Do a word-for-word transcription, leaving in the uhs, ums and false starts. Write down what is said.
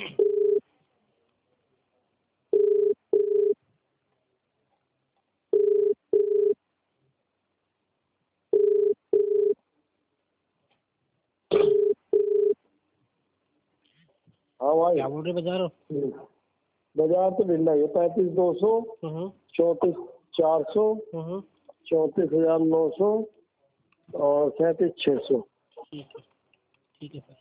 हाँ भाई, क्या बोल रहे बाजार? बाजार तो मिल रहा है पैंतीस दो सौ, चौंतीस चार सौ, चौंतीस हजार नौ सौ और सैंतीस छह सौ। ठीक है, ठीक है सर।